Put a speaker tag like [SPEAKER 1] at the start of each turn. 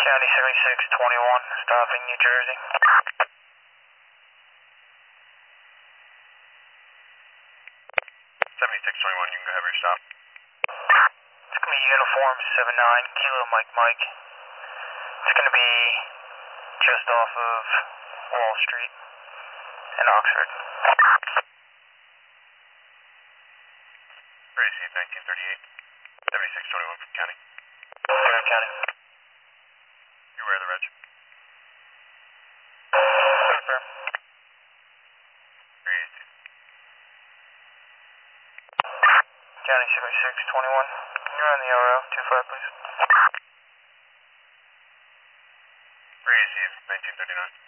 [SPEAKER 1] County 7621, stopping New Jersey.
[SPEAKER 2] 7621, you can go ahead with your stop.
[SPEAKER 1] It's going to be Uniform 79, Kilo Mike Mike. It's going to be just off of Wall Street in Oxford.
[SPEAKER 2] Received 1938, 7621 from County.
[SPEAKER 1] Durham County.
[SPEAKER 2] You aware of the reg?
[SPEAKER 1] Confirm.
[SPEAKER 2] Received.
[SPEAKER 1] County 7621, you're on the RO, 25 please.
[SPEAKER 2] Received 1939.